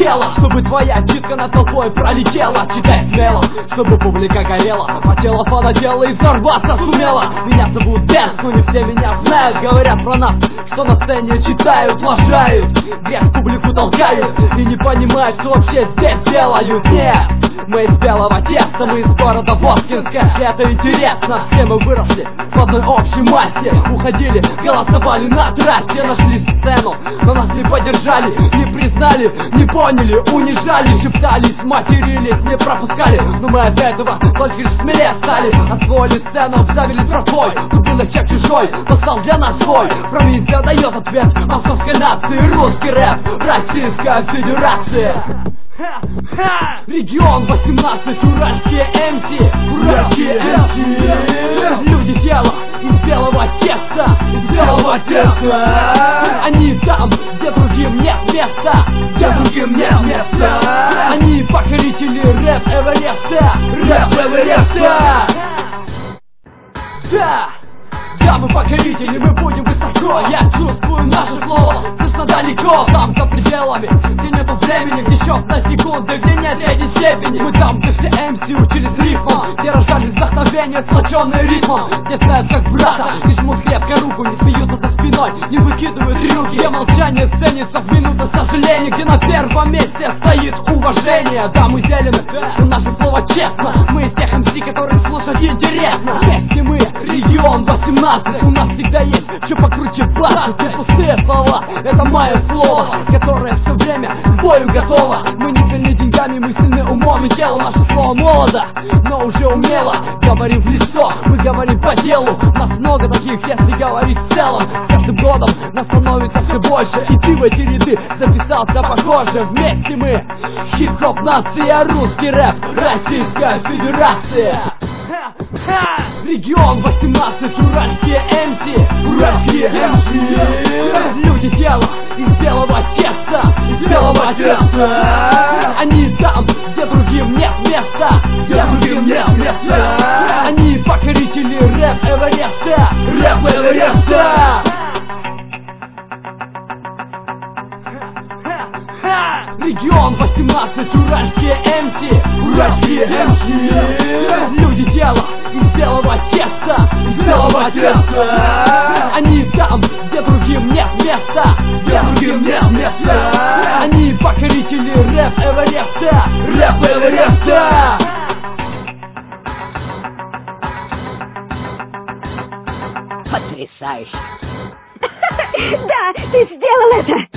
тело, чтобы твоя читка над толпой пролетела. Читай смело, чтобы публика горела, хотела фанатела и взорваться сумела. Меня зовут Дэнс, но не все меня знают. Говорят про нас, что на сцене читают, лажают, грех публику толкают и не понимают, что вообще здесь делают. Нет, мы из белого теста, мы из города Воткинска. Это интересно, все мы выросли в одной общей массе. Уходили, голосовали на трассе, нашли сцену, но нас не поддержали, не признали, не поняли, унижали, шептались, матерились, не пропускали. Но мы от этого только лишь смелее стали, освоили сцену, обставили тропой. Тут был чек чужой, настал для нас свой. Провинция дает ответ московской нации. Русский рэп, Российская Федерация. Регион 18, уральские МС, уральские МС. Люди тела из белого теста, из белого теста. Они там, где другим нет места, где другим нет места. Они покорители рэп Эвереста, рэп Эвереста. Да, мы покорители, мы будем высоко. Я чувствую наше слово, слышно далеко. Там за пределами, где нету времени, где счет на секунды, где нет третьей степени. Мы там, где все МС учились рифмом, где рождались вдохновения, сплоченные ритмом, где знают как брата, не жмут крепко руку, не смеются за спиной, не выкидывают трюки, где молчание ценится в минуты сожаления, где на первом месте стоит уважение. Да, мы зелены, но наше слово честно. Мы из тех МС, которые слушать интересно. Песни мы, регион 18. У нас всегда есть что покруче баса. Те пустые слова, это мое слово, которое все время к бою готово. Мы не сильны деньгами, мы сильны умом и телом. Наше слово молодо, но уже умело. Говорим в лицо, мы говорим по делу. Нас много таких, если говорить в целом. С каждым годом нас становится все больше, и ты в эти ряды записался похоже. Вместе мы хип-хоп нация, русский рэп, Российская Федерация. Регион 18, уральские МС, уральские МС. Люди тела из белого теста, из белого теста. Они там, где другим нет места, где другим нет места. Они покорители рэп Эвереста, рэп Эвереста. Регион 18, уральские МС, уральские МС. Люди тела из белого теста, из белого теста. Они там, где другим нет места, где другим нет места. Они покорители рэп Эвереста, рэп Эвереста. Потрясающе! Да, ты сделал это!